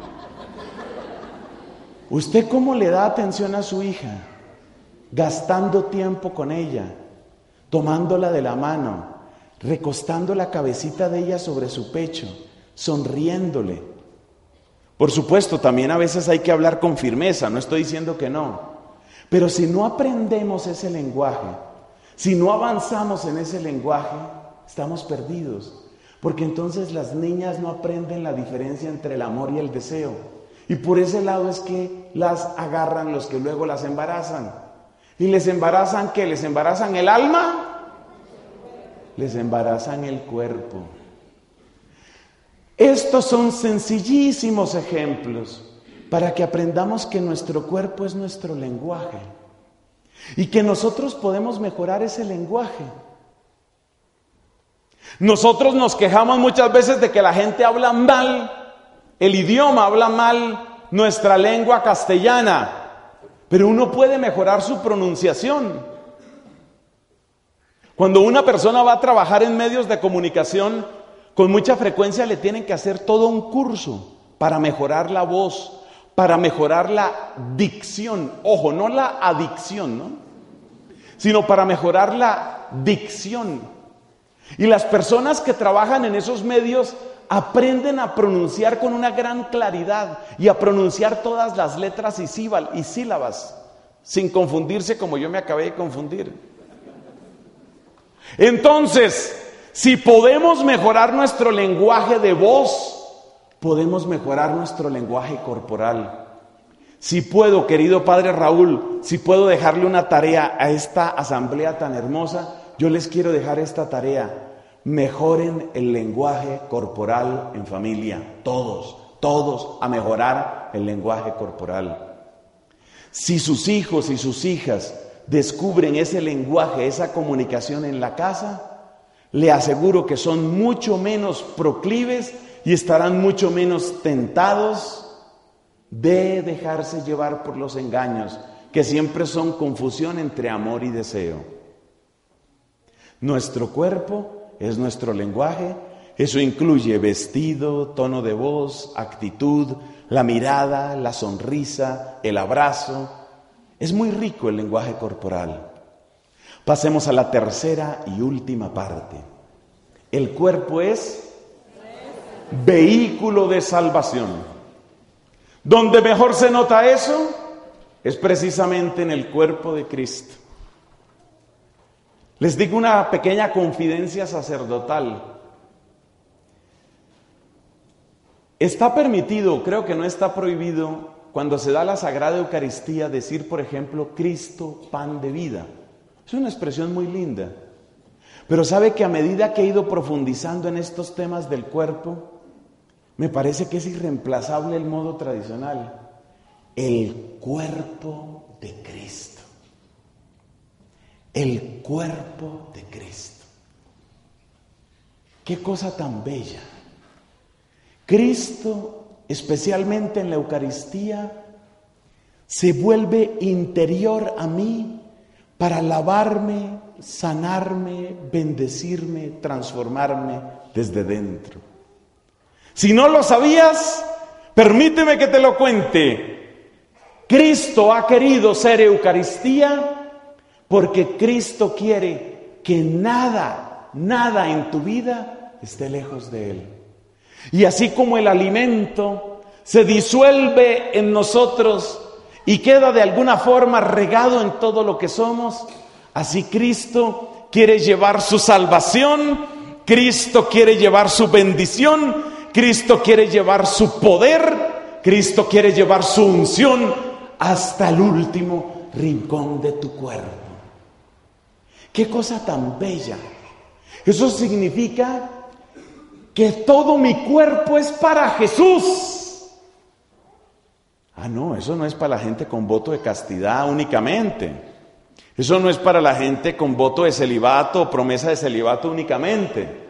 ¿Usted cómo le da atención a su hija? Gastando tiempo con ella, tomándola de la mano, recostando la cabecita de ella sobre su pecho, sonriéndole. Por supuesto, también a veces hay que hablar con firmeza, no estoy diciendo que no. Pero si no aprendemos ese lenguaje, si no avanzamos en ese lenguaje, estamos perdidos. Porque entonces las niñas no aprenden la diferencia entre el amor y el deseo. Y por ese lado es que las agarran los que luego las embarazan. ¿Y les embarazan qué? ¿Les embarazan el alma? Les embarazan el cuerpo. Estos son sencillísimos ejemplos para que aprendamos que nuestro cuerpo es nuestro lenguaje y que nosotros podemos mejorar ese lenguaje. Nosotros nos quejamos muchas veces de que la gente habla mal el idioma, habla mal nuestra lengua castellana, pero uno puede mejorar su pronunciación. Cuando una persona va a trabajar en medios de comunicación, con mucha frecuencia le tienen que hacer todo un curso para mejorar la voz, para mejorar la dicción. Ojo, no la adicción, ¿no? Sino para mejorar la dicción. Y las personas que trabajan en esos medios aprenden a pronunciar con una gran claridad y a pronunciar todas las letras y sílabas, sin confundirse como yo me acabé de confundir. Entonces, si podemos mejorar nuestro lenguaje de voz, podemos mejorar nuestro lenguaje corporal. Si puedo, querido Padre Raúl, si puedo dejarle una tarea a esta asamblea tan hermosa, yo les quiero dejar esta tarea. Mejoren el lenguaje corporal en familia. Todos a mejorar el lenguaje corporal. Si sus hijos y sus hijas descubren ese lenguaje, esa comunicación en la casa, le aseguro que son mucho menos proclives y estarán mucho menos tentados de dejarse llevar por los engaños, que siempre son confusión entre amor y deseo. Nuestro cuerpo es nuestro lenguaje, eso incluye vestido, tono de voz, actitud, la mirada, la sonrisa, el abrazo. Es muy rico el lenguaje corporal. Pasemos a la tercera y última parte. El cuerpo es vehículo de salvación. Donde mejor se nota eso es precisamente en el cuerpo de Cristo. Les digo una pequeña confidencia sacerdotal. Está permitido, creo que no está prohibido, cuando se da la Sagrada Eucaristía, decir, por ejemplo, Cristo, pan de vida. Es una expresión muy linda. Pero sabe que a medida que he ido profundizando en estos temas del cuerpo, me parece que es irreemplazable el modo tradicional. El cuerpo de Cristo. El cuerpo de Cristo. Qué cosa tan bella. Cristo, especialmente en la Eucaristía, se vuelve interior a mí para lavarme, sanarme, bendecirme, transformarme desde dentro. Si no lo sabías, permíteme que te lo cuente. Cristo ha querido ser Eucaristía porque Cristo quiere que nada en tu vida esté lejos de Él. Y así como el alimento se disuelve en nosotros y queda de alguna forma regado en todo lo que somos, así Cristo quiere llevar su salvación, Cristo quiere llevar su bendición, Cristo quiere llevar su poder, Cristo quiere llevar su unción hasta el último rincón de tu cuerpo. ¡Qué cosa tan bella! Eso significa que todo mi cuerpo es para Jesús. Ah, no, eso no es para la gente con voto de castidad únicamente. Eso no es para la gente con voto de celibato o promesa de celibato únicamente.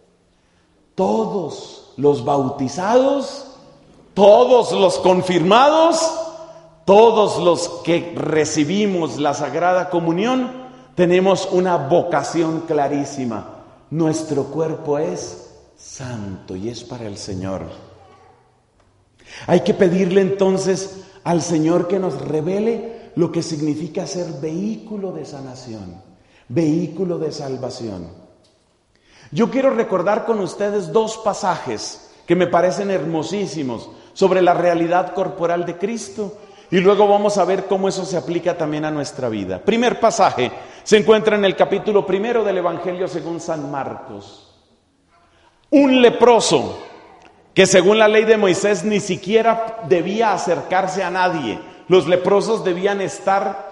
Todos los bautizados, todos los confirmados, todos los que recibimos la Sagrada Comunión, tenemos una vocación clarísima. Nuestro cuerpo es santo y es para el Señor. Hay que pedirle entonces al Señor que nos revele lo que significa ser vehículo de sanación, vehículo de salvación. Yo quiero recordar con ustedes 2 pasajes que me parecen hermosísimos sobre la realidad corporal de Cristo y luego vamos a ver cómo eso se aplica también a nuestra vida. Primer pasaje se encuentra en el capítulo 1 del Evangelio según San Marcos. Un leproso que según la ley de Moisés ni siquiera debía acercarse a nadie. Los leprosos debían estar,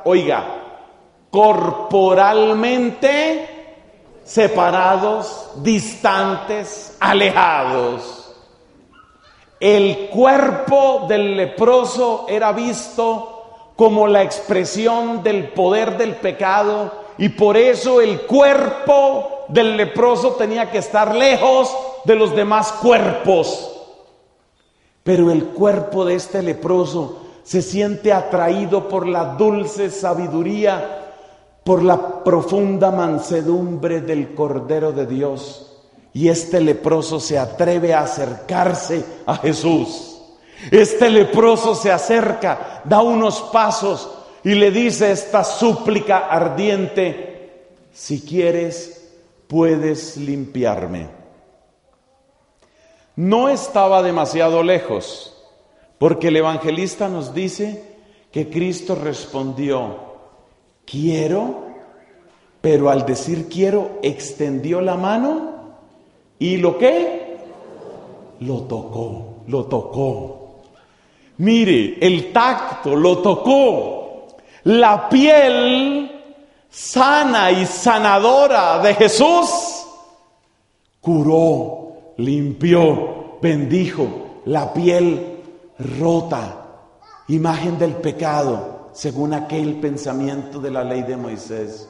corporalmente separados, distantes, alejados. El cuerpo del leproso era visto como la expresión del poder del pecado y por eso el cuerpo del leproso tenía que estar lejos de los demás cuerpos. Pero el cuerpo de este leproso se siente atraído por la dulce sabiduría, por la profunda mansedumbre del Cordero de Dios. Y este leproso se atreve a acercarse a Jesús. Este leproso se acerca, da unos pasos y le dice esta súplica ardiente: si quieres, puedes limpiarme. No estaba demasiado lejos, porque el evangelista nos dice que Cristo respondió: quiero, pero al decir quiero, extendió la mano y ¿lo qué? Lo tocó. Mire, el tacto, lo tocó. La piel sana y sanadora de Jesús curó, limpió, bendijo la piel rota, imagen del pecado, según aquel pensamiento de la ley de Moisés.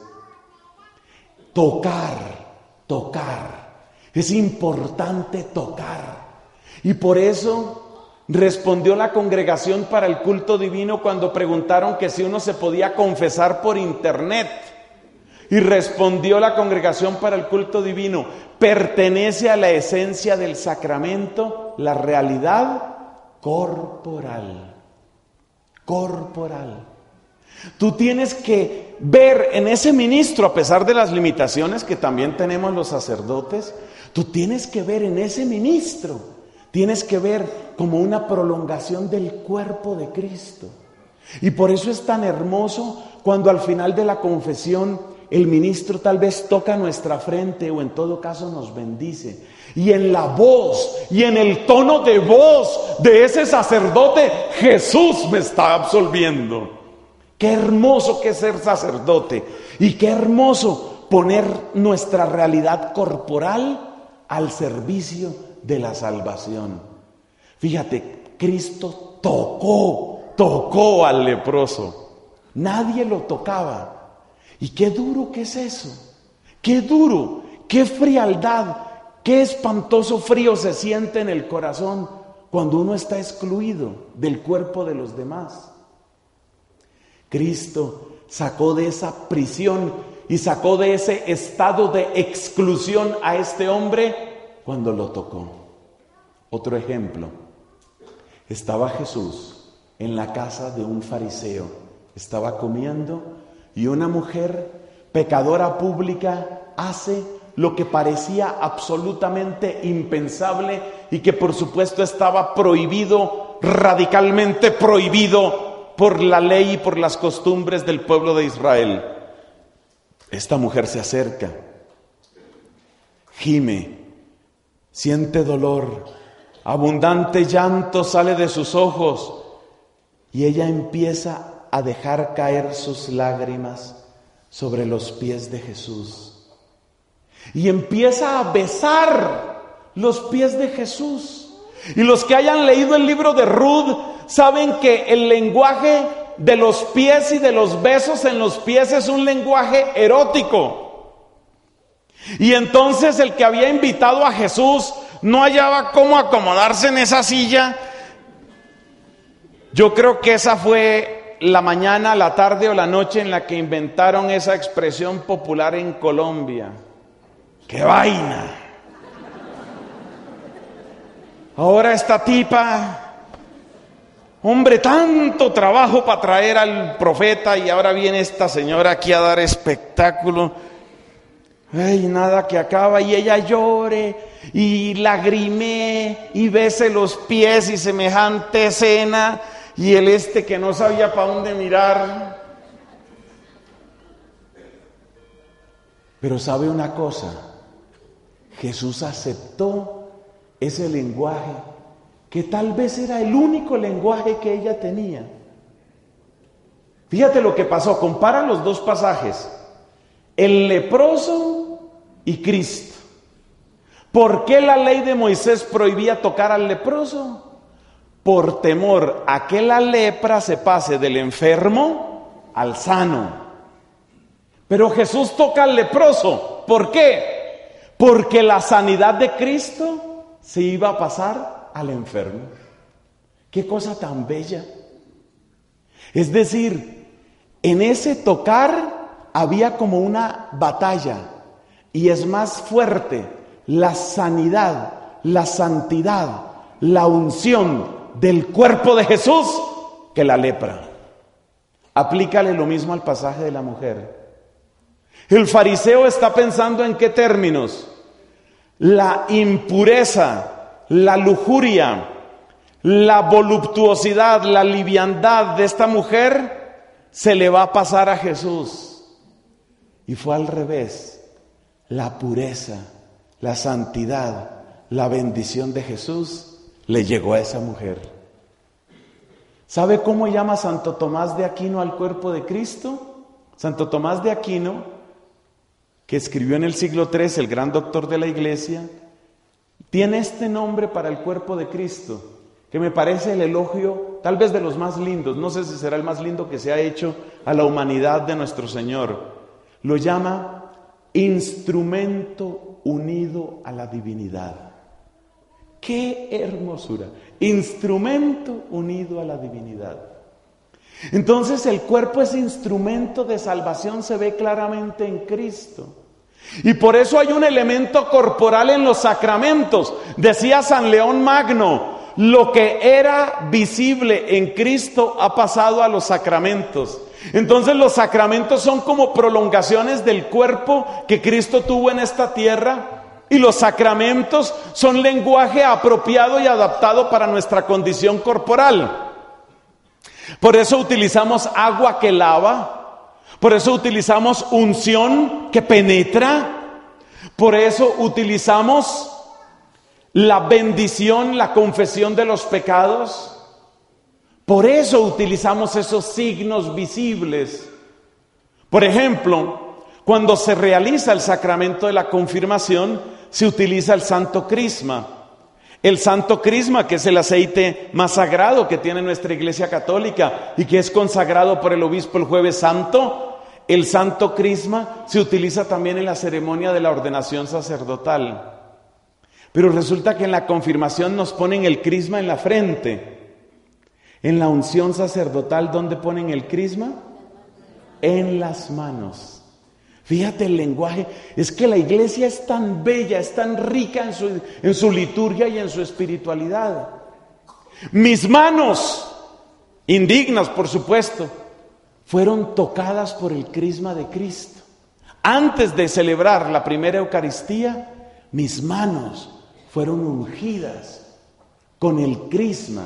Tocar. Es importante tocar. Y por eso respondió la congregación para el culto divino cuando preguntaron que si uno se podía confesar por internet. Y respondió la congregación para el culto divino: pertenece a la esencia del sacramento la realidad corporal. Tú tienes que ver en ese ministro, a pesar de las limitaciones que también tenemos los sacerdotes, tú tienes que ver en ese ministro, tienes que ver como una prolongación del cuerpo de Cristo. Y por eso es tan hermoso cuando al final de la confesión el ministro tal vez toca nuestra frente o en todo caso nos bendice. Y en la voz y en el tono de voz de ese sacerdote, Jesús me está absolviendo. Qué hermoso que es ser sacerdote y qué hermoso poner nuestra realidad corporal al servicio de la salvación. Fíjate, Cristo tocó al leproso. Nadie lo tocaba. Y qué duro que es eso. Qué duro, qué frialdad, qué espantoso frío se siente en el corazón cuando uno está excluido del cuerpo de los demás. Cristo sacó de esa prisión y sacó de ese estado de exclusión a este hombre cuando lo tocó. Otro ejemplo: estaba Jesús en la casa de un fariseo, estaba comiendo y una mujer pecadora pública hace lo que parecía absolutamente impensable y que por supuesto estaba prohibido, radicalmente prohibido por la ley y por las costumbres del pueblo de Israel. Esta mujer se acerca, gime, siente dolor, abundante llanto sale de sus ojos y ella empieza a dejar caer sus lágrimas sobre los pies de Jesús y empieza a besar los pies de Jesús. Y los que hayan leído el libro de Ruth saben que el lenguaje de los pies y de los besos en los pies es un lenguaje erótico. Y entonces el que había invitado a Jesús no hallaba cómo acomodarse en esa silla. Yo creo que esa fue la mañana, la tarde o la noche en la que inventaron esa expresión popular en Colombia. ¡Qué vaina! Ahora esta tipa, hombre, tanto trabajo para traer al profeta y ahora viene esta señora aquí a dar espectáculo. Ay, nada que acaba y ella llore y lagrimee y bese los pies y semejante escena y el que no sabía para dónde mirar. Pero sabe una cosa, Jesús aceptó ese lenguaje que tal vez era el único lenguaje que ella tenía. Fíjate lo que pasó, compara los dos pasajes, el leproso y Cristo. ¿Por qué la ley de Moisés prohibía tocar al leproso? Por temor a que la lepra se pase del enfermo al sano. Pero Jesús toca al leproso. ¿Por qué? Porque la sanidad de Cristo se iba a pasar al enfermo. ¡Qué cosa tan bella! Es decir, en ese tocar había como una batalla y es más fuerte la sanidad, la santidad, la unción del cuerpo de Jesús que la lepra. Aplícale lo mismo al pasaje de la mujer. El fariseo está pensando en qué términos. La impureza, la lujuria, la voluptuosidad, la liviandad de esta mujer se le va a pasar a Jesús. Y fue al revés. La pureza, la santidad, la bendición de Jesús le llegó a esa mujer. ¿Sabe cómo llama Santo Tomás de Aquino al cuerpo de Cristo? Santo Tomás de Aquino, que escribió en el siglo III, el gran doctor de la iglesia, tiene este nombre para el cuerpo de Cristo, que me parece el elogio tal vez de los más lindos, no sé si será el más lindo que se ha hecho a la humanidad de nuestro Señor. Lo llama instrumento unido a la divinidad. ¡Qué hermosura! Instrumento unido a la divinidad. Entonces el cuerpo es instrumento de salvación, se ve claramente en Cristo. Y por eso hay un elemento corporal en los sacramentos. Decía San León Magno, lo que era visible en Cristo ha pasado a los sacramentos. Entonces los sacramentos son como prolongaciones del cuerpo que Cristo tuvo en esta tierra. Y los sacramentos son lenguaje apropiado y adaptado para nuestra condición corporal. Por eso utilizamos agua que lava, por eso utilizamos unción que penetra, por eso utilizamos la bendición, la confesión de los pecados, por eso utilizamos esos signos visibles. Por ejemplo, cuando se realiza el sacramento de la confirmación, se utiliza el Santo Crisma. El Santo Crisma, que es el aceite más sagrado que tiene nuestra Iglesia Católica y que es consagrado por el obispo el Jueves Santo, el Santo Crisma se utiliza también en la ceremonia de la ordenación sacerdotal. Pero resulta que en la confirmación nos ponen el crisma en la frente. En la unción sacerdotal, ¿dónde ponen el crisma? En las manos. Fíjate el lenguaje, es que la iglesia es tan bella, es tan rica en su liturgia y en su espiritualidad. Mis manos, indignas por supuesto, fueron tocadas por el crisma de Cristo. Antes de celebrar la primera Eucaristía, mis manos fueron ungidas con el crisma.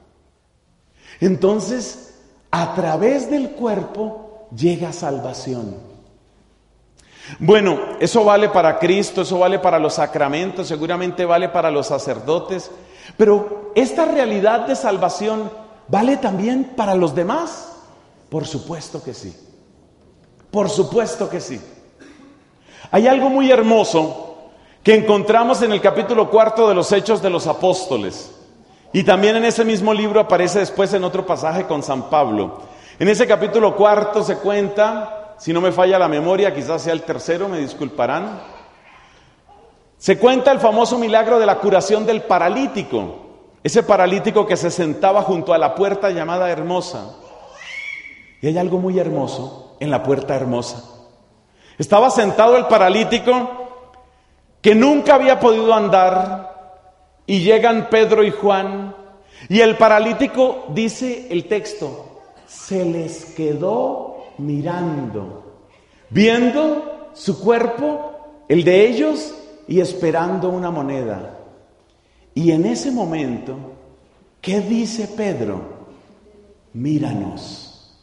Entonces, a través del cuerpo llega salvación. Bueno, eso vale para Cristo, eso vale para los sacramentos, seguramente vale para los sacerdotes, pero esta realidad de salvación ¿vale también para los demás? Por supuesto que sí, por supuesto que sí. Hay algo muy hermoso que encontramos en el capítulo 4 de los Hechos de los Apóstoles, Y también en ese mismo libro aparece después en otro pasaje con San Pablo. En ese capítulo 4 se cuenta, si no me falla la memoria, quizás sea el tercero, me disculparán. Se cuenta el famoso milagro de la curación del paralítico. Ese paralítico que se sentaba junto a la puerta llamada Hermosa. Y hay algo muy hermoso en la puerta hermosa. Estaba sentado el paralítico que nunca había podido andar, y llegan Pedro y Juan, y el paralítico, dice el texto, se les quedó mirando, viendo su cuerpo, el de ellos, y esperando una moneda. Y en ese momento, ¿qué dice Pedro? Míranos,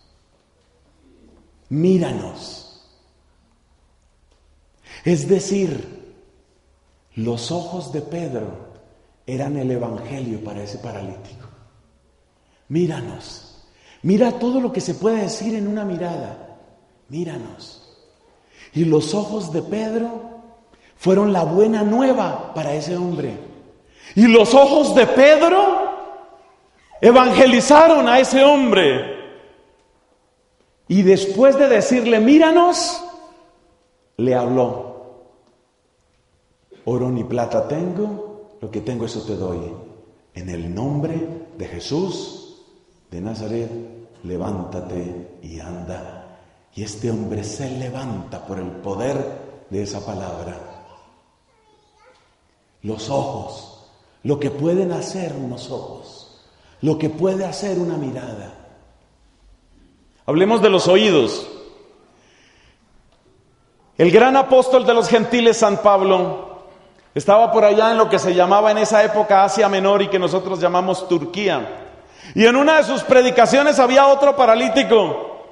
míranos. Es decir, los ojos de Pedro eran el evangelio para ese paralítico. Míranos, mira todo lo que se puede decir en una mirada. Míranos. Y los ojos de Pedro fueron la buena nueva para ese hombre. Y los ojos de Pedro evangelizaron a ese hombre. Y después de decirle, míranos, le habló. Oro ni plata tengo, lo que tengo eso te doy. En el nombre de Jesús de Nazaret, levántate y anda. Y este hombre se levanta por el poder de esa palabra. Los ojos, lo que pueden hacer unos ojos, lo que puede hacer una mirada. Hablemos de los oídos. El gran apóstol de los gentiles, San Pablo, estaba por allá en lo que se llamaba en esa época Asia Menor y que nosotros llamamos Turquía. Y en una de sus predicaciones había otro paralítico.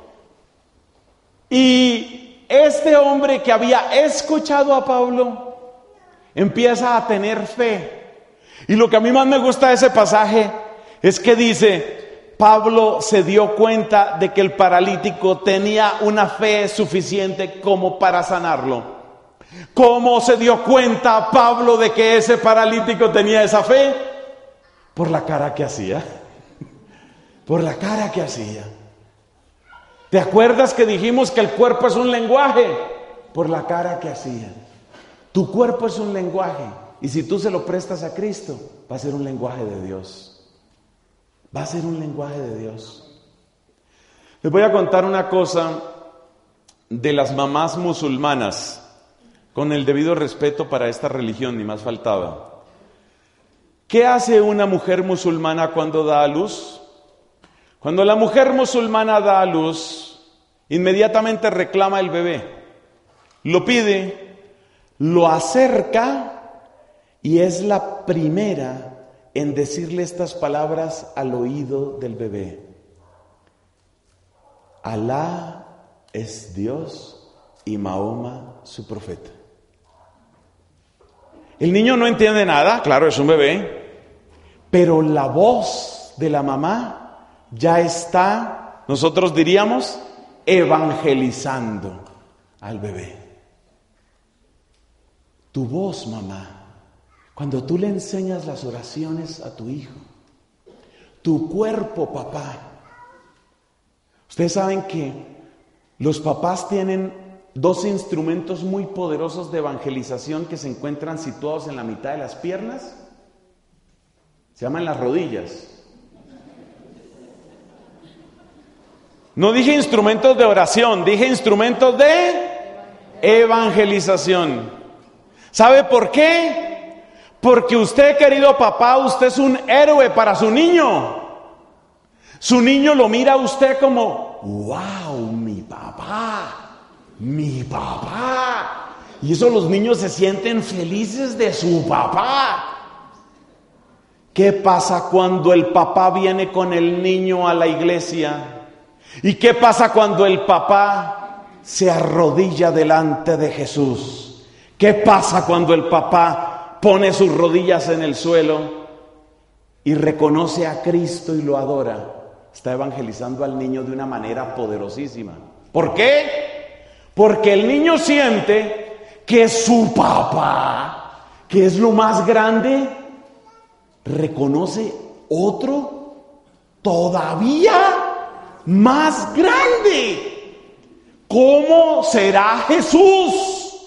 Y este hombre que había escuchado a Pablo empieza a tener fe. Y lo que a mí más me gusta de ese pasaje es que dice, Pablo se dio cuenta de que el paralítico tenía una fe suficiente como para sanarlo. ¿Cómo se dio cuenta Pablo de que ese paralítico tenía esa fe? Por la cara que hacía. Por la cara que hacía. ¿Te acuerdas que dijimos que el cuerpo es un lenguaje? Por la cara que hacía. Tu cuerpo es un lenguaje. Y si tú se lo prestas a Cristo, va a ser un lenguaje de Dios. Va a ser un lenguaje de Dios. Les voy a contar una cosa de las mamás musulmanas, con el debido respeto para esta religión, ni más faltaba. ¿Qué hace una mujer musulmana cuando da a luz? Cuando la mujer musulmana da a luz, inmediatamente reclama el bebé, lo pide, lo acerca y es la primera en decirle estas palabras al oído del bebé. Alá es Dios y Mahoma su profeta. El niño no entiende nada, claro, es un bebé, pero la voz de la mamá ya está, nosotros diríamos, evangelizando al bebé. Tu voz, mamá, cuando tú le enseñas las oraciones a tu hijo, tu cuerpo, papá. Ustedes saben que los papás tienen dos instrumentos muy poderosos de evangelización que se encuentran situados en la mitad de las piernas. Se llaman las rodillas. No dije instrumentos de oración, dije instrumentos de evangelización. ¿Sabe por qué? Porque usted, querido papá, usted es un héroe para su niño. Su niño lo mira a usted como, wow, mi papá. Mi papá. Y eso los niños se sienten felices de su papá. ¿Qué pasa cuando el papá viene con el niño a la iglesia? ¿Y qué pasa cuando el papá se arrodilla delante de Jesús? ¿Qué pasa cuando el papá pone sus rodillas en el suelo y reconoce a Cristo y lo adora? Está evangelizando al niño de una manera poderosísima. ¿Por qué? Porque el niño siente que su papá, que es lo más grande, reconoce otro todavía más grande. ¿Cómo será Jesús?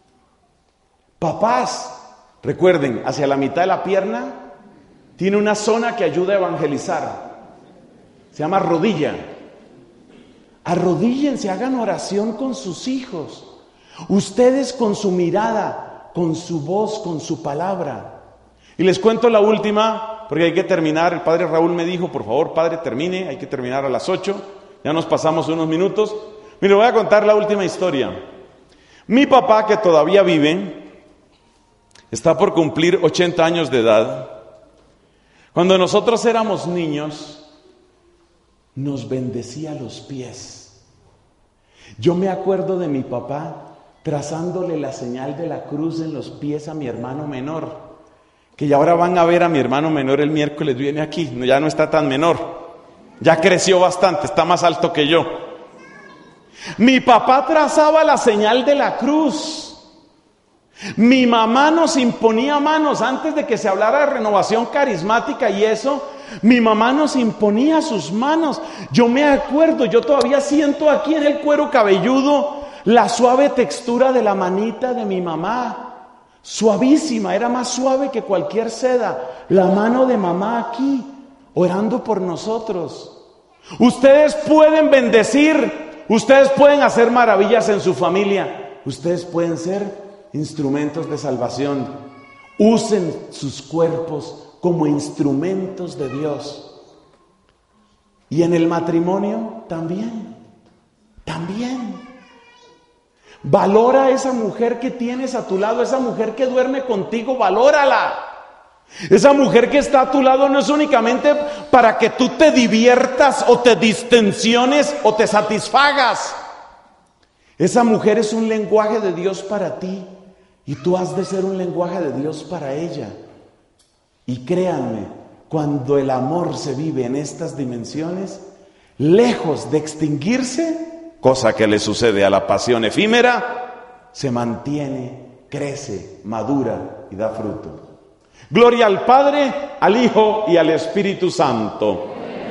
Papás, recuerden, hacia la mitad de la pierna tiene una zona que ayuda a evangelizar. Se llama rodilla. Arrodíllense, hagan oración con sus hijos. Ustedes con su mirada, con su voz, con su palabra. Y les cuento la última, porque hay que terminar. El padre Raúl me dijo, por favor, padre, termine, hay que terminar a las 8. Ya nos pasamos unos minutos. Mire, voy a contar la última historia. Mi papá, que todavía vive, está por cumplir 80 años de edad. Cuando nosotros éramos niños, nos bendecía los pies. Yo me acuerdo de mi papá trazándole la señal de la cruz en los pies a mi hermano menor, que ya ahora van a ver a mi hermano menor el miércoles, viene aquí, ya no está tan menor, ya creció bastante, está más alto que yo. Mi papá trazaba la señal de la cruz. Mi mamá nos imponía manos antes de que se hablara de renovación carismática y eso. Mi mamá nos imponía sus manos. Yo me acuerdo, yo todavía siento aquí en el cuero cabelludo la suave textura de la manita de mi mamá. Suavísima, era más suave que cualquier seda. La mano de mamá aquí, orando por nosotros. Ustedes pueden bendecir, ustedes pueden hacer maravillas en su familia. Ustedes pueden ser instrumentos de salvación. Usen sus cuerpos como instrumentos de Dios. Y en el matrimonio también. Valora a esa mujer que tienes a tu lado, esa mujer que duerme contigo, valórala. Esa mujer que está a tu lado no es únicamente para que tú te diviertas o te distensiones o te satisfagas. Esa mujer es un lenguaje de Dios para ti. Y tú has de ser un lenguaje de Dios para ella. Y créanme, cuando el amor se vive en estas dimensiones, lejos de extinguirse, cosa que le sucede a la pasión efímera, se mantiene, crece, madura y da fruto. Gloria al Padre, al Hijo y al Espíritu Santo.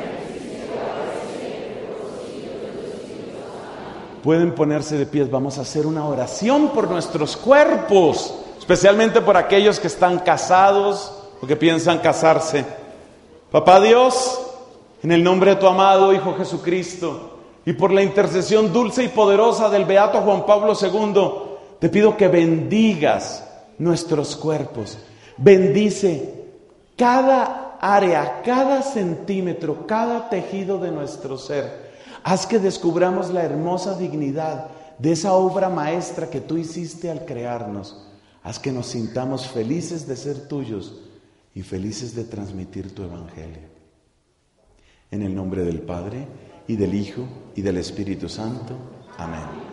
Pueden ponerse de pies, vamos a hacer una oración por nuestros cuerpos, especialmente por aquellos que están casados o que piensan casarse. Papá Dios, en el nombre de tu amado Hijo Jesucristo y por la intercesión dulce y poderosa del Beato Juan Pablo II, te pido que bendigas nuestros cuerpos. Bendice cada área, cada centímetro, cada tejido de nuestro ser. Haz que descubramos la hermosa dignidad de esa obra maestra que tú hiciste al crearnos. Haz que nos sintamos felices de ser tuyos y felices de transmitir tu evangelio. En el nombre del Padre, y del Hijo, y del Espíritu Santo. Amén.